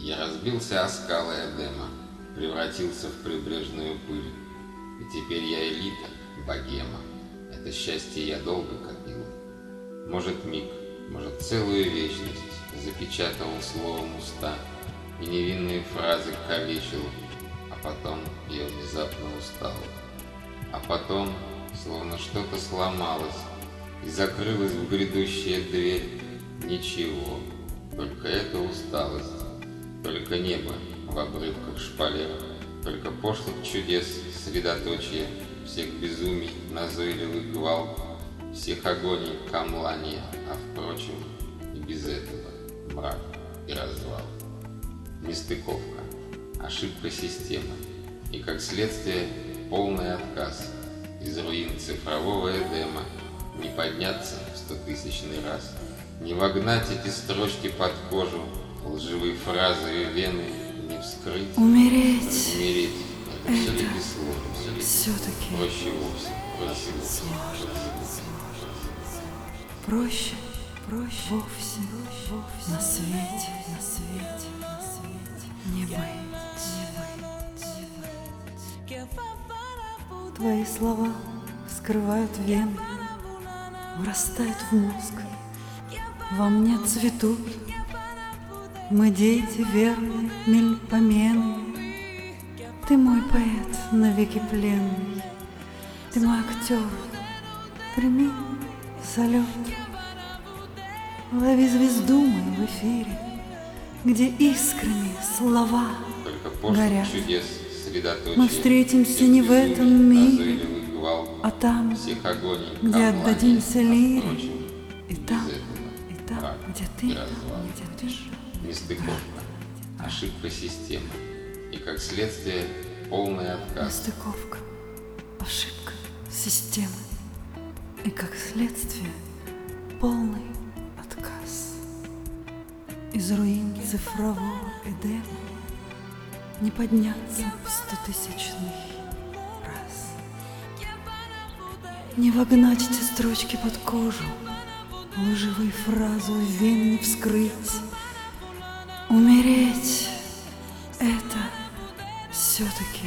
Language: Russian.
Я разбился о скалы Эдема, превратился в прибрежную пыль. И теперь я элита, богема. Это счастье я долго копил. Может миг, может целую вечность запечатывал словом уста и невинные фразы калечил, а потом я внезапно устал. А потом, словно что-то сломалось, и закрылась в грядущая дверь. Ничего, только эта усталость, только небо в обрывках шпалер, только пошлых чудес средоточие всех безумий, назойливый гвалт, всех агоний камлания, а впрочем, и без этого мрак и развал. Нестыковка, ошибка системы и, как следствие, полный отказ из руин цифрового Эдема. Не подняться в 100-тысячный раз, не вогнать эти строчки под кожу, лживые фразы и вены не вскрыть. Умереть. Это все-таки сложно, Все-таки проще вовсе. проще вовсе на свете не быть. Твои слова вскрывают вены, врастают в мозг, во мне цветут. Мы дети верные, мельпомены. Ты мой поэт навеки пленный, ты мой актер. Прими салют, лови звезду мою в эфире, где искрами слова горят. Мы встретимся не в этом мире, а там, где отдадимся лире, и там, где ты. Нестыковка, ошибка системы и, как следствие, полный отказ. Нестыковка, ошибка системы и, как следствие, полный отказ. Из руин цифрового Эдема не подняться в 100-тысячный раз, не вогнать эти строчки под кожу, лживые фразы в вен не вскрыть. Умереть — это все-таки